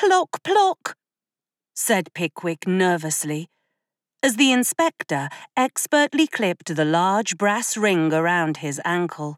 Pluck, pluck, said Pickwick nervously, as the inspector expertly clipped the large brass ring around his ankle.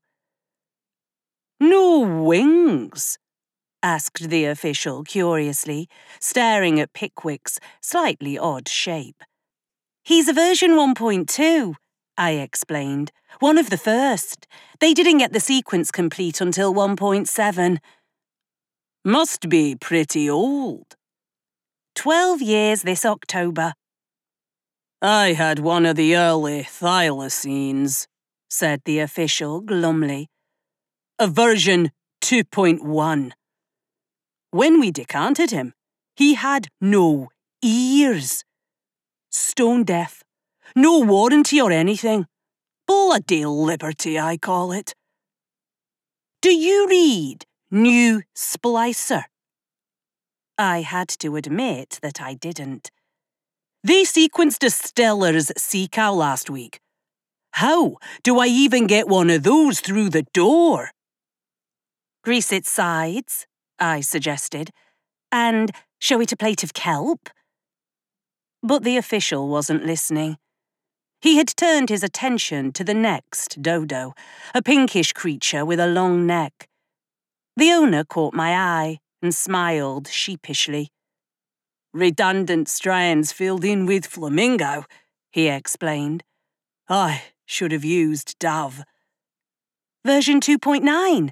No wings? Asked the official curiously, staring at Pickwick's slightly odd shape. He's a version 1.2, I explained. One of the first. They didn't get the sequence complete until 1.7. Must be pretty old. 12 years this October. I had one of the early thylacines, said the official glumly. A version 2.1. When we decanted him, he had no ears. Stone deaf. No warranty or anything. Bloody liberty, I call it. Do you read New Splicer? I had to admit that I didn't. They sequenced a Stellar's sea cow last week. How do I even get one of those through the door? Grease its sides, I suggested, and show it a plate of kelp. But the official wasn't listening. He had turned his attention to the next dodo, a pinkish creature with a long neck. The owner caught my eye and smiled sheepishly. Redundant strands filled in with flamingo, he explained. I should have used dove. Version 2.9.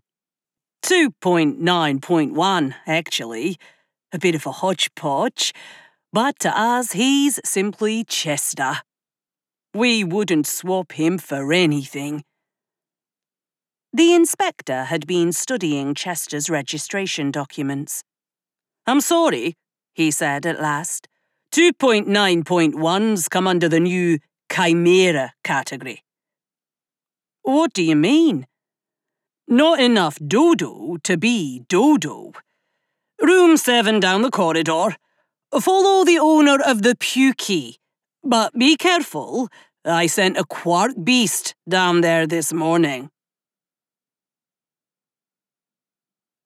2.9.1, actually. A bit of a hodgepodge, but to us he's simply Chester. We wouldn't swap him for anything. The inspector had been studying Chester's registration documents. I'm sorry, he said at last. 2.9.1's come under the new Chimera category. What do you mean? Not enough dodo to be dodo. Room 7 down the corridor. Follow the owner of the pew key. But be careful, I sent a quark beast down there this morning.